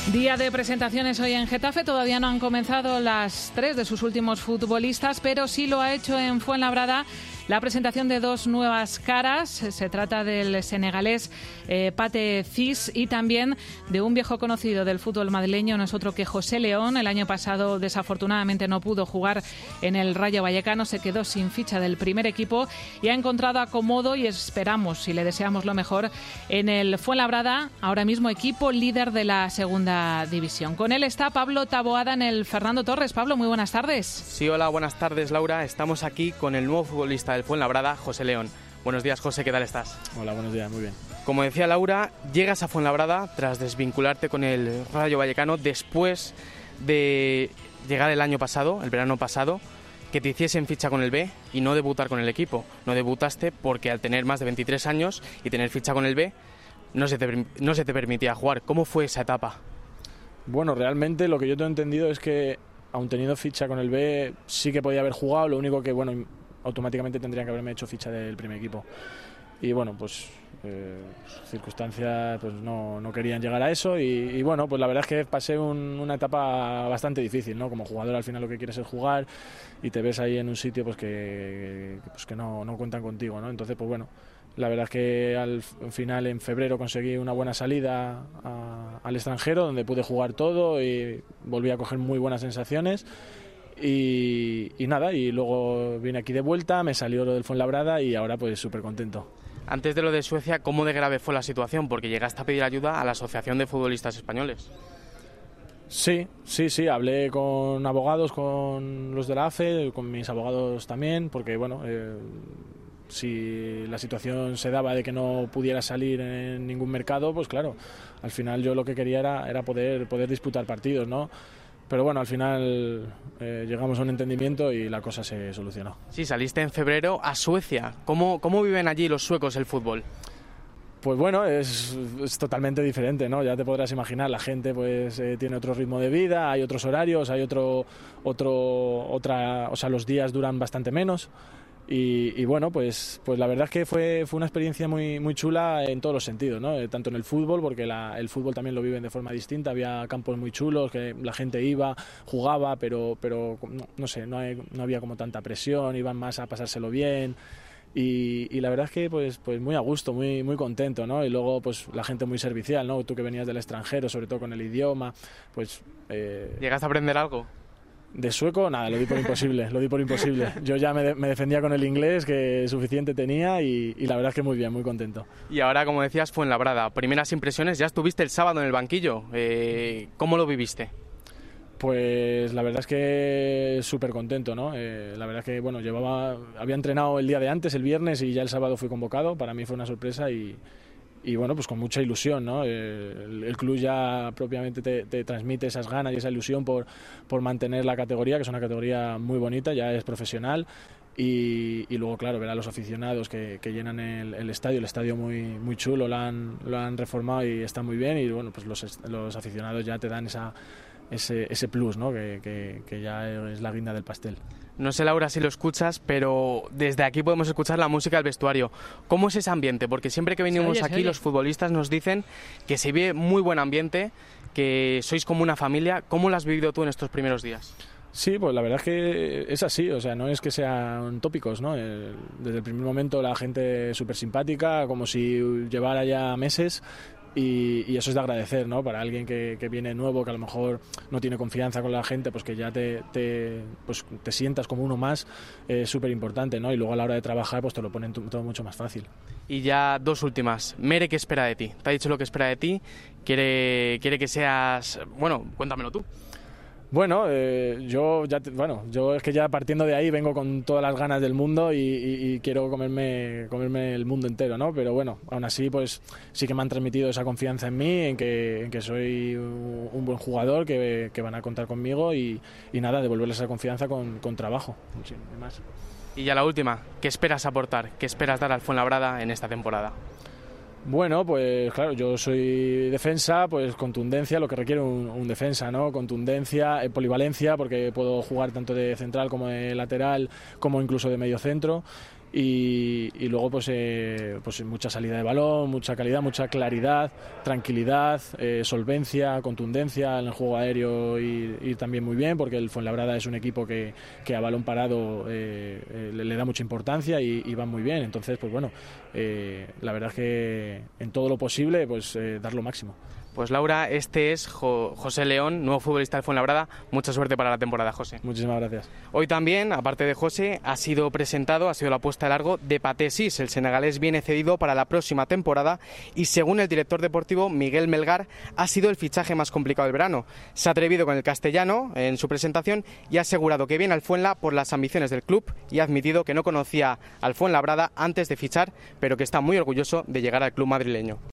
Día de presentaciones hoy en Getafe. Todavía no han comenzado las 3 de sus últimos futbolistas, pero sí lo ha hecho en Fuenlabrada la presentación de dos nuevas caras. Se trata del senegalés Pathé Ciss y también de un viejo conocido del fútbol madrileño, no es otro que José León. El año pasado desafortunadamente no pudo jugar en el Rayo Vallecano, se quedó sin ficha del primer equipo y ha encontrado acomodo y esperamos y le deseamos lo mejor en el Fuenlabrada, ahora mismo equipo líder de la segunda división. Con él está Pablo Taboada en el Fernando Torres. Pablo, muy buenas tardes. Sí, hola, buenas tardes, Laura. Estamos aquí con el nuevo futbolista del Fuenlabrada, José León. Buenos días, José, ¿qué tal estás? Hola, buenos días, muy bien. Como decía Laura, llegas a Fuenlabrada tras desvincularte con el Rayo Vallecano después de llegar el año pasado, el verano pasado, que te hiciesen ficha con el B y no debutar con el equipo. No debutaste porque al tener más de 23 años y tener ficha con el B no se te permitía jugar. ¿Cómo fue esa etapa? Bueno, realmente lo que yo tengo entendido es que, aun teniendo ficha con el B, sí que podía haber jugado, lo único que, bueno, automáticamente tendrían que haberme hecho ficha del primer equipo. Y bueno, pues circunstancias pues no querían llegar a eso y bueno, pues la verdad es que pasé una etapa bastante difícil, ¿no? Como jugador al final lo que quieres es jugar y te ves ahí en un sitio pues que no cuentan contigo, ¿no? Entonces, pues bueno, la verdad es que al final en febrero conseguí una buena salida al extranjero donde pude jugar todo y volví a coger muy buenas sensaciones. Y nada, y luego vine aquí de vuelta, me salió lo del Fuenlabrada y ahora pues súper contento. Antes de lo de Suecia, ¿cómo de grave fue la situación? Porque llegaste a pedir ayuda a la Asociación de Futbolistas Españoles. Sí, hablé con abogados, con los de la AFE, con mis abogados también, porque bueno, si la situación se daba de que no pudiera salir en ningún mercado, pues claro, al final yo lo que quería era poder disputar partidos, ¿no? Pero bueno, al final llegamos a un entendimiento y la cosa se solucionó. Sí, saliste en febrero a Suecia. ¿Cómo viven allí los suecos el fútbol? Pues bueno, es totalmente diferente, ¿no? Ya te podrás imaginar, la gente pues tiene otro ritmo de vida, hay otros horarios, hay o sea, los días duran bastante menos. Y bueno, pues la verdad es que fue una experiencia muy, muy chula en todos los sentidos, ¿no? Tanto en el fútbol, porque el fútbol también lo viven de forma distinta, había campos muy chulos, que la gente iba, jugaba, pero no sé, no había como tanta presión, iban más a pasárselo bien. Y la verdad es que pues muy a gusto, muy, muy contento, ¿no? Y luego pues la gente muy servicial, ¿no? Tú que venías del extranjero, sobre todo con el idioma, pues... ¿Llegaste a aprender algo? De sueco, nada, lo di por imposible. Yo ya me defendía con el inglés, que suficiente tenía, y la verdad es que muy bien, muy contento. Y ahora, como decías, Fuenlabrada. Primeras impresiones, ya estuviste el sábado en el banquillo. ¿Cómo lo viviste? Pues la verdad es que súper contento, ¿no? La verdad es que, bueno, había entrenado el día de antes, el viernes, y ya el sábado fui convocado. Para mí fue una sorpresa y bueno, pues con mucha ilusión, ¿no? El club ya propiamente te transmite esas ganas y esa ilusión por mantener la categoría, que es una categoría muy bonita, ya es profesional. Y luego, claro, ver a los aficionados que llenan el estadio muy, muy chulo, lo han reformado y está muy bien. Y bueno, pues los aficionados ya te dan ese plus, ¿no? Que ya es la guinda del pastel. No sé, Laura, si lo escuchas, pero desde aquí podemos escuchar la música del vestuario. ¿Cómo es ese ambiente? Porque siempre que venimos aquí los futbolistas nos dicen que se vive muy buen ambiente, que sois como una familia. ¿Cómo lo has vivido tú en estos primeros días? Sí, pues la verdad es que es así, o sea, no es que sean tópicos, ¿no? Desde el primer momento la gente súper simpática, como si llevara ya meses. Y eso es de agradecer, ¿no? Para alguien que viene nuevo, que a lo mejor no tiene confianza con la gente, pues que ya te sientas como uno más, es súper importante, ¿no? Y luego a la hora de trabajar pues te lo ponen todo mucho más fácil. Y ya dos últimas. Mere, ¿qué espera de ti? ¿Te ha dicho lo que espera de ti? ¿Quiere que seas...? Bueno, cuéntamelo tú. Bueno, yo es que ya partiendo de ahí vengo con todas las ganas del mundo y quiero comerme el mundo entero, ¿no? Pero bueno, aún así pues sí que me han transmitido esa confianza en mí, en que soy un buen jugador, que van a contar conmigo y nada, devolverles esa confianza con trabajo, sin más. Y ya la última, ¿qué esperas aportar? ¿Qué esperas dar al Fuenlabrada en esta temporada? Bueno, pues claro, yo soy defensa, pues contundencia, lo que requiere un defensa, ¿no? Contundencia, polivalencia, porque puedo jugar tanto de central como de lateral, como incluso de medio centro. y luego pues mucha salida de balón, mucha calidad, mucha claridad, tranquilidad, solvencia, contundencia en el juego aéreo, y también muy bien, porque el Fuenlabrada es un equipo que a balón parado le da mucha importancia y va muy bien. Entonces pues bueno, la verdad es que en todo lo posible pues dar lo máximo. Pues Laura, este es José León, nuevo futbolista del Fuenlabrada. Mucha suerte para la temporada, José. Muchísimas gracias. Hoy también, aparte de José, ha sido la puesta a largo de Pathé Ciss. El senegalés viene cedido para la próxima temporada y, según el director deportivo Miguel Melgar, ha sido el fichaje más complicado del verano. Se ha atrevido con el castellano en su presentación y ha asegurado que viene al Fuenla por las ambiciones del club, y ha admitido que no conocía al Fuenlabrada antes de fichar, pero que está muy orgulloso de llegar al club madrileño.